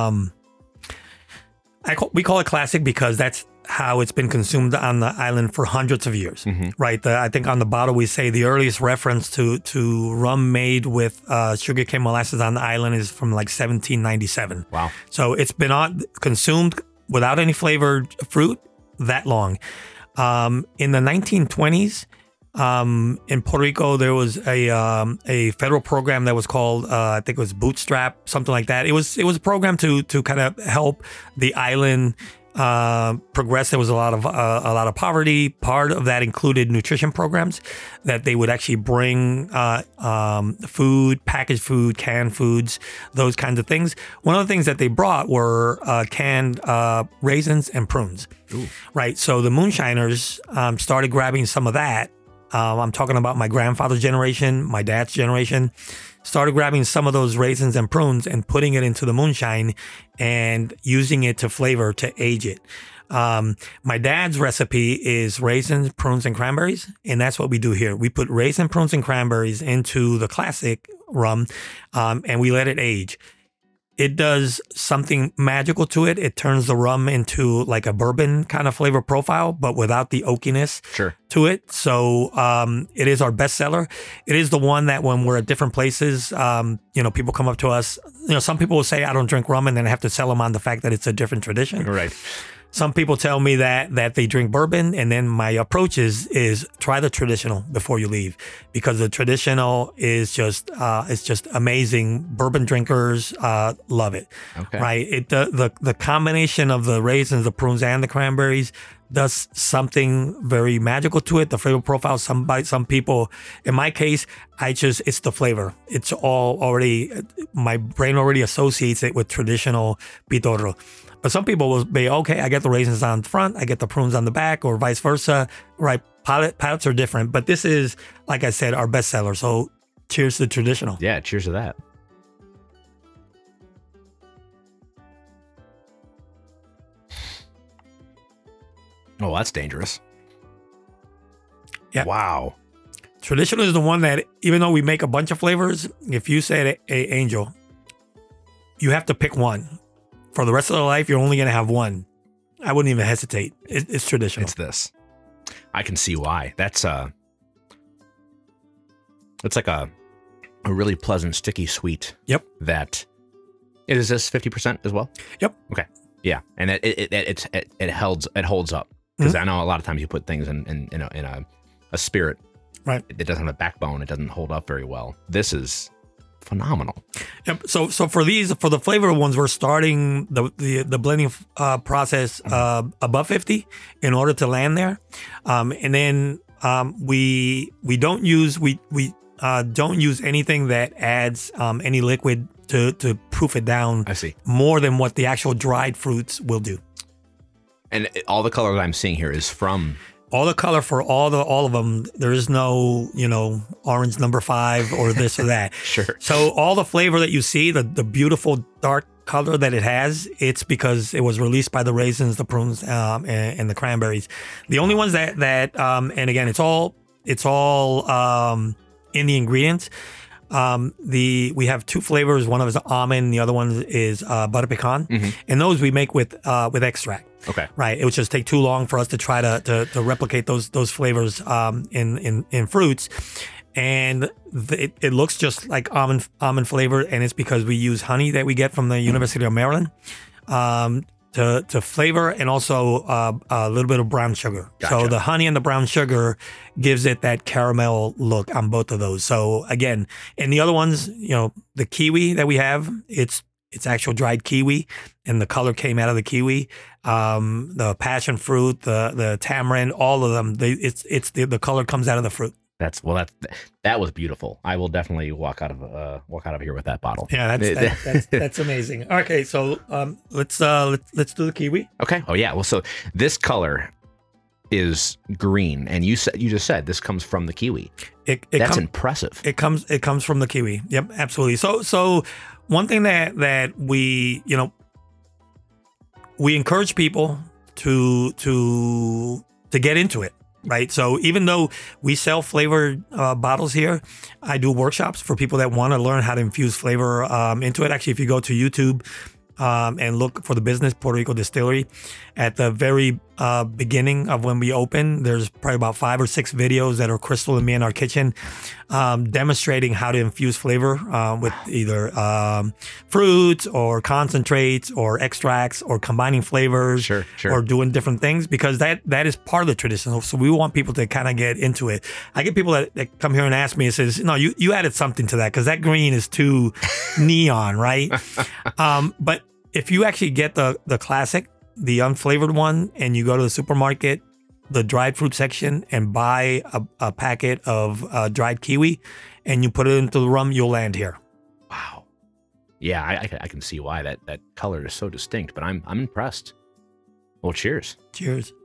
we call it classic because that's how it's been consumed on the island for hundreds of years, right? I think on the bottle we say the earliest reference to rum made with sugarcane molasses on the island is from like 1797. Wow! So it's been consumed without any flavored fruit that long. In the 1920s, in Puerto Rico, there was a federal program that was called I think it was Bootstrap, something like that. It was a program to kind of help the island progress. There was a lot of poverty. Part of that included nutrition programs that they would actually bring food, packaged food, canned foods, those kinds of things. One of the things that they brought were canned raisins and prunes. Ooh. Right. So the moonshiners started grabbing some of that. I'm talking about my grandfather's generation, my dad's generation. Started grabbing some of those raisins and prunes and putting it into the moonshine and using it to flavor, to age it. My dad's recipe is raisins, prunes, and cranberries, and that's what we do here. We put raisin, prunes, and cranberries into the classic rum, and we let it age. it does something magical to it. It turns the rum into like a bourbon kind of flavor profile, but without the oakiness to it. So it is our bestseller. It is the one that when we're at different places, people come up to us. Some people will say, I don't drink rum, and then I have to sell them on the fact that it's a different tradition. Right. Some people tell me that they drink bourbon, and then my approach is try the traditional before you leave, because the traditional is just it's just amazing. Bourbon drinkers love it. Okay. Right? The combination of the raisins, the prunes, and the cranberries does something very magical to it. The flavor profile, some people, in my case, it's the flavor. It's all already, my brain already associates it with traditional Pitorro. But some people will be, okay, I get the raisins on the front, I get the prunes on the back, or vice versa. Right? Palates are different. But this is, like I said, our bestseller. So cheers to traditional. Yeah, cheers to that. Oh, that's dangerous. Yeah. Wow. Traditional is the one that, even though we make a bunch of flavors, if you said, hey, Angel, you have to pick one. For the rest of their life, you're only going to have one. I wouldn't even hesitate. It's traditional. It's this. I can see why. That's it's like a really pleasant, sticky sweet. Yep. That is this 50% as well? Yep. Okay. Yeah, and it holds up, because I know a lot of times you put things in a spirit. Right. It doesn't have a backbone. It doesn't hold up very well. This is phenomenal. Yep. So for the flavor ones, we're starting the blending process above 50 in order to land there, and then we don't use anything that adds any liquid to proof it down. I see. More than what the actual dried fruits will do. And all the color that I'm seeing here is from. All the color for all of them. There is no, orange number 5 or this or that. Sure. So all the flavor that you see, the beautiful dark color that it has, it's because it was released by the raisins, the prunes, and the cranberries. The only ones that and again, it's all in the ingredients. We have 2 flavors. One of is almond, the other one is butter pecan, and those we make with extract. Okay. Right. It would just take too long for us to try to replicate those flavors in fruits, and it looks just like almond flavor, and it's because we use honey that we get from the University of Maryland to flavor, and also a little bit of brown sugar. Gotcha. So the honey and the brown sugar gives it that caramel look on both of those. So again, and the other ones, the kiwi that we have, it's actual dried kiwi, and the color came out of the kiwi. The passion fruit, the tamarind, all of them, the color comes out of the fruit. That was beautiful. I will definitely walk out of here with that bottle. Yeah, that's amazing. Okay, so let's do the kiwi. Okay. Oh yeah. Well, so this color is green, and you just said this comes from the kiwi. That's impressive. It comes from the kiwi. Yep, absolutely. So one thing that we encourage people to get into it. Right. So even though we sell flavored bottles here, I do workshops for people that want to learn how to infuse flavor into it. Actually, if you go to YouTube and look for the business Puerto Rico Distillery, at the very beginning of when we open, there's probably about 5 or 6 videos that are Crystal and me in our kitchen demonstrating how to infuse flavor with either fruits or concentrates or extracts or combining flavors. Sure. Or doing different things, because that is part of the tradition. So we want people to kind of get into it. I get people that come here and ask me, it says, no, you added something to that because that green is too neon, right? But if you actually get the classic, the unflavored one, and you go to the supermarket, the dried fruit section, and buy a packet of dried kiwi, and you put it into the rum, you'll land here. Wow. Yeah, I can see why that color is so distinct, but I'm impressed. Well, cheers. Cheers.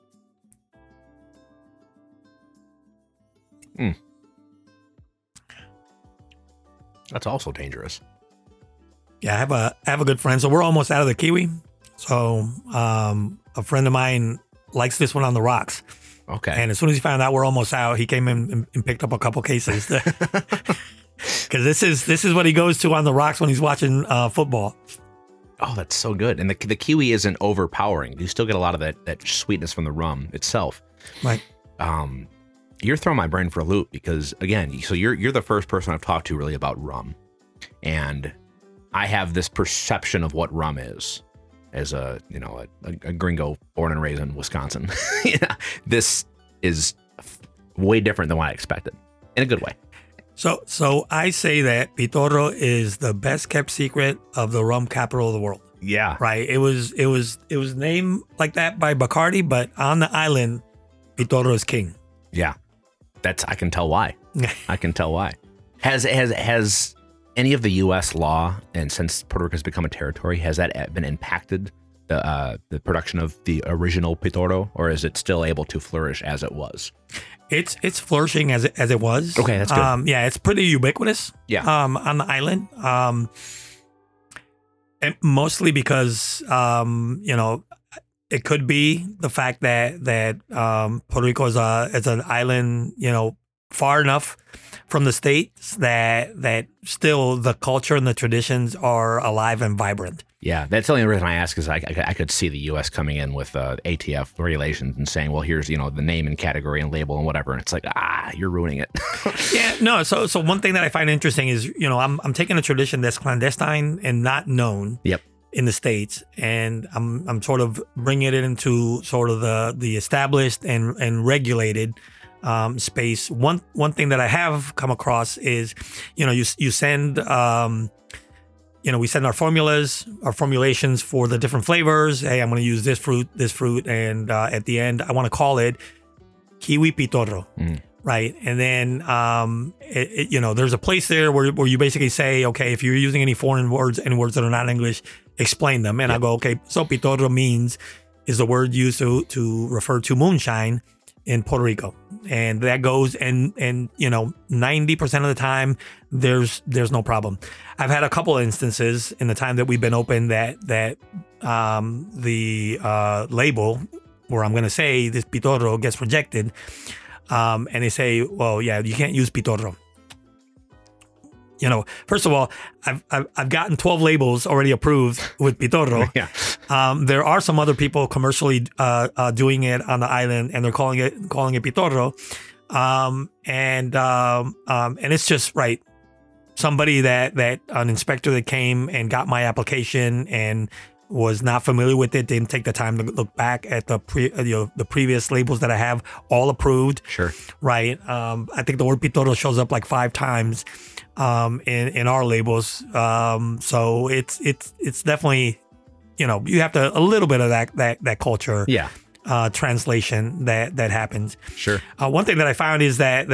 That's also dangerous. Yeah, I have a good friend. So we're almost out of the kiwi. So a friend of mine likes this one on the rocks. Okay. And as soon as he found out we're almost out, he came in and picked up a couple cases. Because this is what he goes to on the rocks when he's watching football. Oh, that's so good. And the kiwi isn't overpowering. You still get a lot of that sweetness from the rum itself. Right. You're throwing my brain for a loop because, again, so you're the first person I've talked to really about rum. And I have this perception of what rum is as a gringo born and raised in Wisconsin. Yeah, this is way different than what I expected in a good way. So I say that Pitorro is the best kept secret of the rum capital of the world. Yeah. Right. It was named like that by Bacardi, but on the island, Pitorro is king. Yeah. I can tell why. I can tell why. Has any of the U.S. law, and since Puerto Rico has become a territory, has that been impacted the production of the original Pitorro, or is it still able to flourish as it was? It's flourishing as it was. Okay, that's good. Yeah, it's pretty ubiquitous. Yeah. On the island. And mostly because it could be the fact that Puerto Rico is an island, far enough from the States that still the culture and the traditions are alive and vibrant. Yeah, that's the only reason I ask is I could see the U.S. coming in with ATF regulations and saying, well, here's, the name and category and label and whatever. And it's like, you're ruining it. Yeah, no. So one thing that I find interesting is, I'm taking a tradition that's clandestine and not known. Yep. In the States, and I'm sort of bringing it into sort of the established and regulated space. One thing that I have come across is, you send we send our formulations for the different flavors. Hey, I'm going to use this fruit, and at the end I want to call it Kiwi Pitorro. Right. And then, there's a place there where you basically say, okay, if you're using any foreign words, any words that are not English, explain them. And I go, okay, so Pitorro is the word used to refer to moonshine in Puerto Rico. And that goes, and 90% of the time, there's no problem. I've had a couple of instances in the time that we've been open that the label, where I'm going to say this Pitorro, gets rejected. And they say, well, yeah, you can't use Pitorro. First of all, I've gotten 12 labels already approved with Pitorro. Yeah. There are some other people commercially doing it on the island, and they're calling it Pitorro. And it's just right. Somebody that an inspector that came and got my application and was not familiar with it, didn't take the time to look back at the previous labels that I have all approved. Sure. Right. I think the word Pitorro shows up like 5 times in our labels. So it's definitely, you have to a little bit of that culture. Yeah. Translation that happens. Sure. One thing that I found is that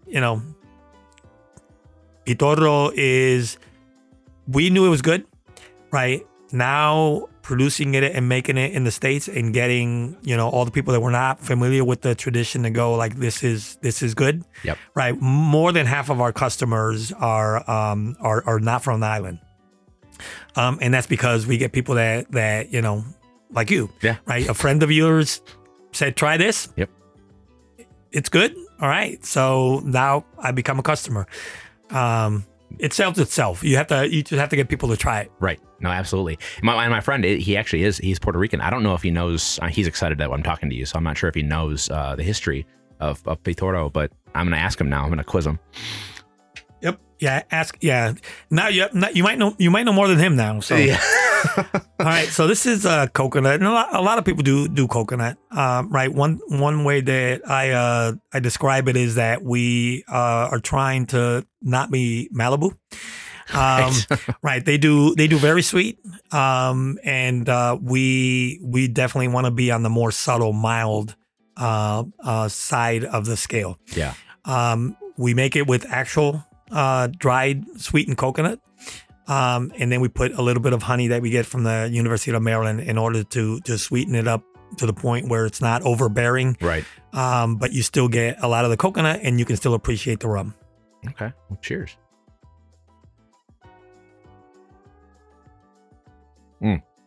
Pitorro we knew it was good, right? Now producing it and making it in the States and getting, all the people that were not familiar with the tradition to go like, this is good. Yep. Right. More than half of our customers are not from the island. And that's because we get people that like you. Yeah. Right. A friend of yours said, try this. Yep. It's good. All right. So now I become a customer. It sells itself. You just have to get people to try it. Right. No, absolutely. My friend, he's Puerto Rican. I don't know if he knows, he's excited that I'm talking to you, so I'm not sure if he knows the history of Pitorro, but I'm going to ask him now. I'm going to quiz him. Yep. Yeah. Ask. Yeah. Now you might know more than him now. So. Yeah. All right. So this is coconut, and a lot of people do coconut. Right. One way that I describe it is that we are trying to not be Malibu. Right. They do very sweet. And we definitely want to be on the more subtle, mild side of the scale. Yeah. We make it with actual dried sweetened coconut. And then we put a little bit of honey that we get from the University of Maryland in order to sweeten it up to the point where it's not overbearing. Right. But you still get a lot of the coconut and you can still appreciate the rum. Okay. Well, cheers.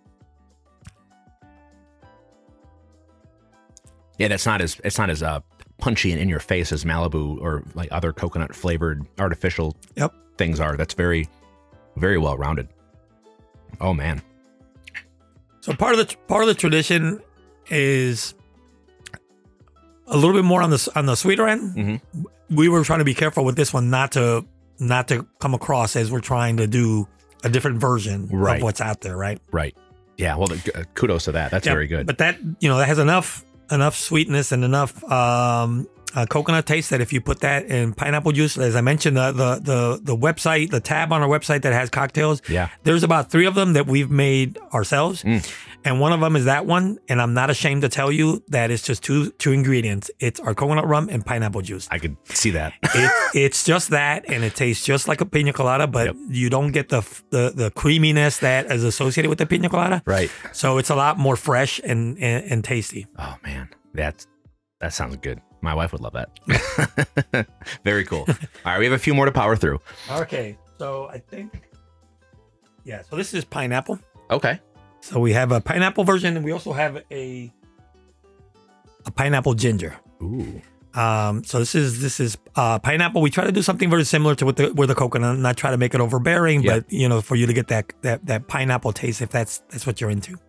Yeah, it's not as punchy and in your face as Malibu or like other coconut flavored artificial things are. That's very, very well rounded. Oh man. So part of the tradition is a little bit more on the sweeter end. Mm-hmm. We were trying to be careful with this one not to come across as we're trying to do a different version of what's out there, right? Right. Yeah. Well, kudos to that. That's very good. But that that has enough sweetness and enough coconut taste that if you put that in pineapple juice, as I mentioned, the website, the tab on our website that has cocktails, there's about 3 of them that we've made ourselves. And one of them is that one. And I'm not ashamed to tell you that it's just two ingredients. It's our coconut rum and pineapple juice. I could see that. It's just that, and it tastes just like a pina colada, but you don't get the creaminess that is associated with the pina colada. Right. So it's a lot more fresh and tasty. Oh man, that sounds good. My wife would love that. Very cool. All right, we have a few more to power through. Okay, so I think, so this is pineapple. Okay. So we have a pineapple version, and we also have a pineapple ginger. Ooh. So this is pineapple. We try to do something very similar to with the coconut, not try to make it overbearing, but for you to get that pineapple taste, if that's what you're into.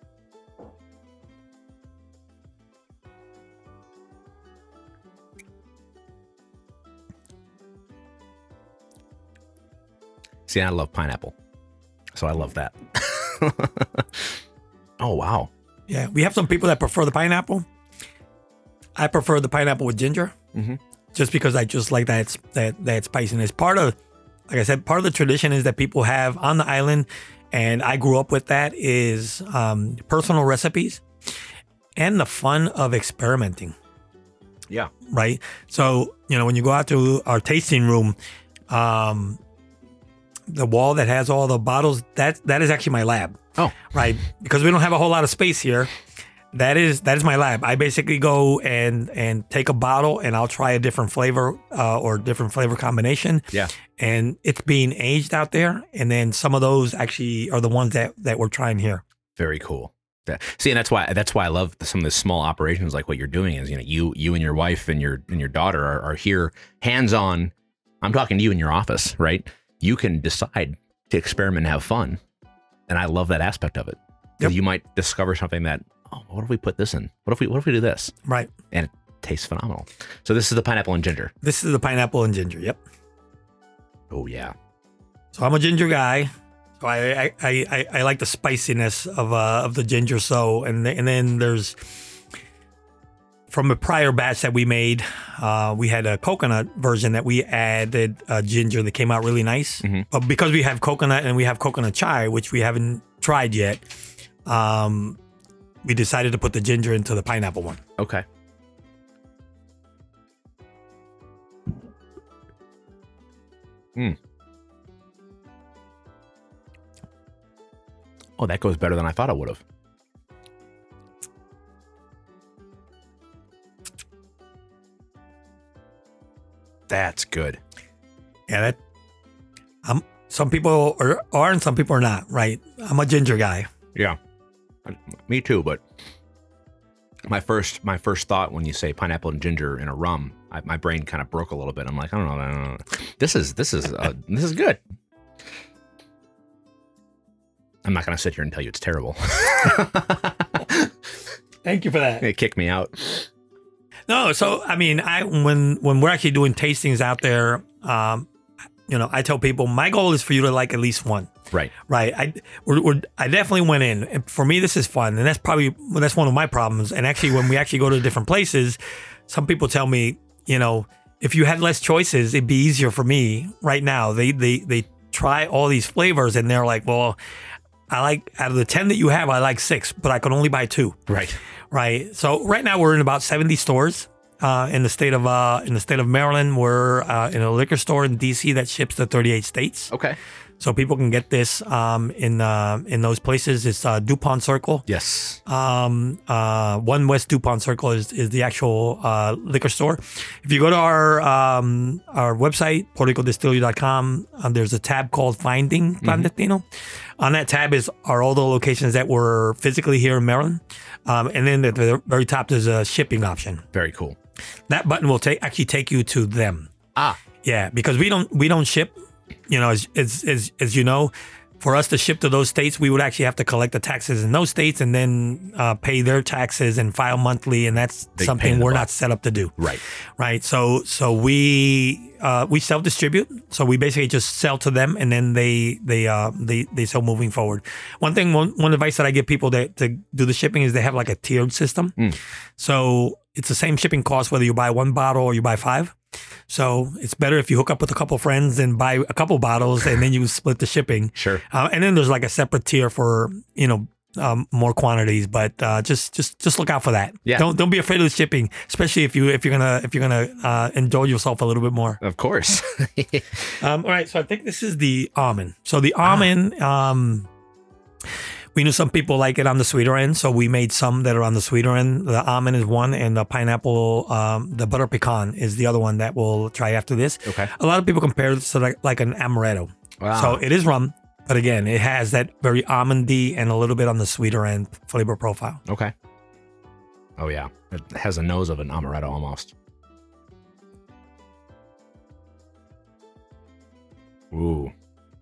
See, I love pineapple, so I love that. Oh, wow. Yeah, we have some people that prefer the pineapple. I prefer the pineapple with ginger, just because I just like that spiciness. Part of the tradition is that people have on the island, and I grew up with that, is personal recipes and the fun of experimenting. Yeah. Right? So, when you go out to our tasting room, the wall that has all the bottles, that is actually my lab. Oh. Right. Because we don't have a whole lot of space here. That is my lab. I basically go and take a bottle, and I'll try a different flavor or different flavor combination. Yeah. And it's being aged out there. And then some of those actually are the ones that we're trying here. Very cool. See, and that's why I love some of the small operations like what you're doing is, you and your wife and your daughter are here hands on. I'm talking to you in your office, right? You can decide to experiment and have fun. And I love that aspect of it. Yep. You might discover something that, what if we put this in? What if we do this? Right. And it tastes phenomenal. So this is the pineapple and ginger. This is the pineapple and ginger. Yep. Oh yeah. So I'm a ginger guy. So I like the spiciness of the ginger. So and then there's, from a prior batch that we made, we had a coconut version that we added ginger that came out really nice. Mm-hmm. But because we have coconut and we have coconut chai, which we haven't tried yet, we decided to put the ginger into the pineapple one. Okay. Oh, that goes better than I thought it would have. That's good. Yeah, some people are and some people are not, right? I'm a ginger guy. Yeah, me too. But my first thought when you say pineapple and ginger in a rum, my brain kind of broke a little bit. I'm like, I don't know. This is good. I'm not going to sit here and tell you it's terrible. Thank you for that. It kicked me out. No, so I mean, when we're actually doing tastings out there, I tell people my goal is for you to like at least one. Right. Right. I definitely went in. And for me, this is fun, and that's one of my problems. And actually, when we actually go to different places, some people tell me, if you had less choices, it'd be easier for me. Right now, they try all these flavors, and they're like, well, I like, out of the 10 that you have, I like 6, but I can only buy 2. Right. Right. So right now we're in about 70 stores in the state of Maryland. We're in a liquor store in DC that ships to 38 states. Okay. So people can get this in those places. It's DuPont Circle. Yes. 1 West DuPont Circle is the actual liquor store. If you go to our website, PuertoRicoDistillery.com, there's a tab called Finding Clandestino. On that tab are all the locations that were physically here in Maryland. And then at the very top, there's a shipping option. Very cool. That button will actually take you to them. Yeah, because we don't ship. You know, as you know, for us to ship to those states, we would actually have to collect the taxes in those states and then pay their taxes and file monthly, and that's something we're not set up to do. Right. So we self-distribute. So we basically just sell to them, and then they sell moving forward. One advice that I give people to do the shipping is they have like a tiered system. So it's the same shipping cost whether you buy one bottle or you buy 5. So it's better if you hook up with a couple friends and buy a couple bottles, and then you split the shipping. Sure. And then there's like a separate tier for more quantities, but just look out for that. Yeah. Don't be afraid of the shipping, especially if you're gonna indulge yourself a little bit more. Of course. All right. So I think this is the almond. So the almond. We knew some people like it on the sweeter end, so we made some that are on the sweeter end. The almond is one, and the pineapple, the butter pecan is the other one that we'll try after this. Okay. A lot of people compare it to like an amaretto. Wow. So it is rum, but again, it has that very almondy and a little bit on the sweeter end flavor profile. Okay. Oh yeah, it has a nose of an amaretto almost. Ooh.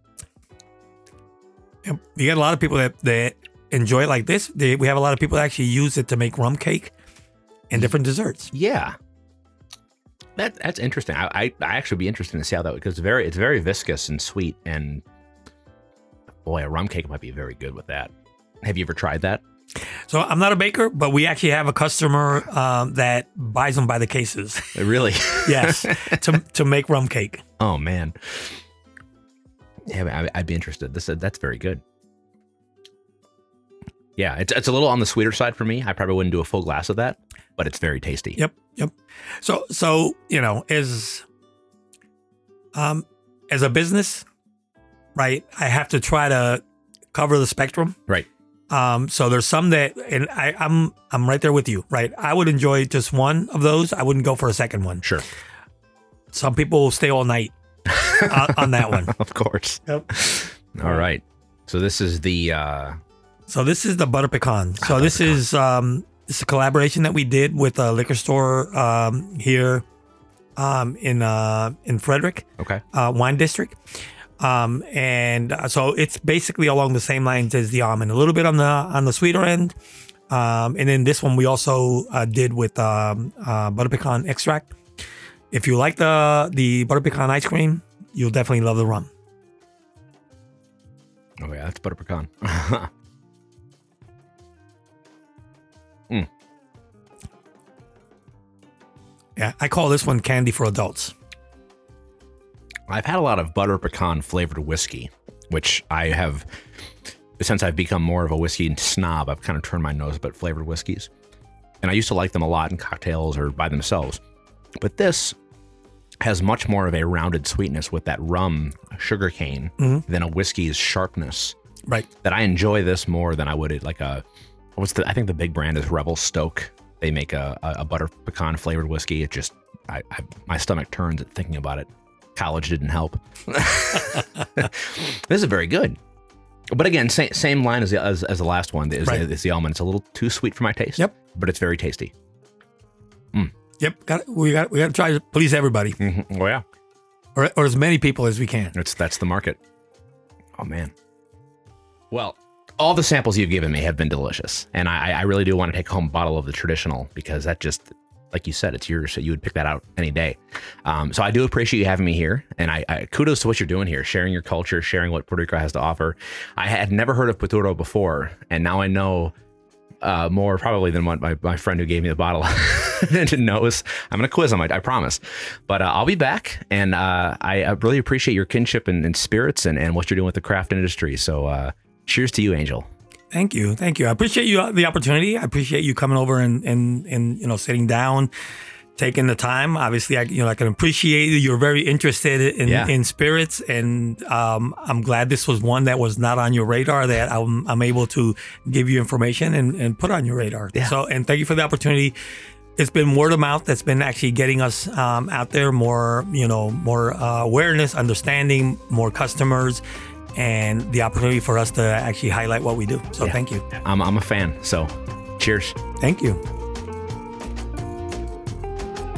You get a lot of people that enjoy it like this. We have a lot of people that actually use it to make rum cake and different desserts. Yeah. That's interesting. I actually be interested to see how that, because it's very viscous and sweet, and boy, a rum cake might be very good with that. Have you ever tried that? So I'm not a baker, but we actually have a customer that buys them by the cases. Really? Yes, to make rum cake. Oh man. Yeah, I'd be interested. That's very good. Yeah, it's a little on the sweeter side for me. I probably wouldn't do a full glass of that, but it's very tasty. Yep. So as a business, right, I have to try to cover the spectrum. Right. So there's some that, and I'm right there with you, right? I would enjoy just one of those. I wouldn't go for a second one. Sure. Some people will stay all night on that one. Of course. Yep. All right. So this is the butter pecan. So this is a collaboration that we did with a liquor store here in Frederick. Okay. Wine District. And so it's basically along the same lines as the almond, a little bit on the sweeter end. And then this one we also did with butter pecan extract. If you like the butter pecan ice cream, you'll definitely love the rum. Oh yeah, that's butter pecan. Yeah, I call this one candy for adults. I've had a lot of butter pecan flavored whiskey, which I have, since I've become more of a whiskey snob, I've kind of turned my nose up at flavored whiskeys. And I used to like them a lot in cocktails or by themselves. But this has much more of a rounded sweetness with that rum sugarcane than a whiskey's sharpness. Right. That I enjoy this more than I would I think the big brand is Rebel Stoke. They make a butter pecan flavored whiskey. It just, my stomach turns at thinking about it. College didn't help. This is very good. But again, same line as the last one is the almond. It's a little too sweet for my taste. Yep. But it's very tasty. Yep. We got to try to please everybody. Mm-hmm. Oh yeah. Or as many people as we can. That's the market. Oh man. Well, all the samples you've given me have been delicious, and I really do want to take home a bottle of the traditional, because that just, like you said, it's yours, so you would pick that out any day. So I do appreciate you having me here, and I kudos to what you're doing here, sharing your culture, sharing what Puerto Rico has to offer. I had never heard of Puturo before, and now I know more probably than what my friend who gave me the bottle knows. I'm going to quiz him, I promise. But I'll be back, and I really appreciate your kinship and spirits and what you're doing with the craft industry. So cheers to you, Angel. Thank you. I appreciate you the opportunity. I appreciate you coming over and sitting down, taking the time. Obviously, I can appreciate you're very interested in spirits, and I'm glad this was one that was not on your radar, that I'm able to give you information and put on your radar. Yeah. So, and thank you for the opportunity. It's been word of mouth that's been actually getting us out there, more awareness, understanding, more customers, and the opportunity for us to actually highlight what we do. So thank you. I'm a fan. So cheers. Thank you.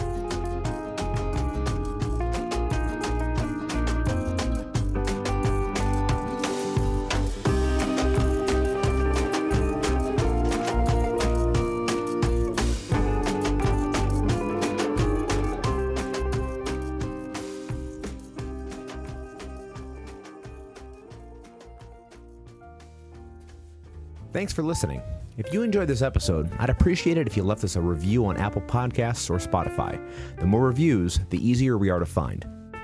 Thanks for listening. If you enjoyed this episode, I'd appreciate it if you left us a review on Apple Podcasts or Spotify. The more reviews, the easier we are to find.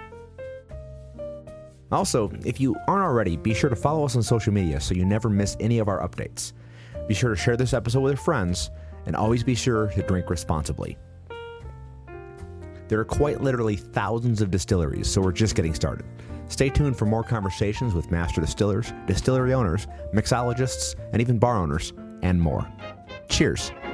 Also, if you aren't already, be sure to follow us on social media so you never miss any of our updates. Be sure to share this episode with your friends, and always be sure to drink responsibly. There are quite literally thousands of distilleries, so we're just getting started. Stay tuned for more conversations with master distillers, distillery owners, mixologists, and even bar owners, and more. Cheers.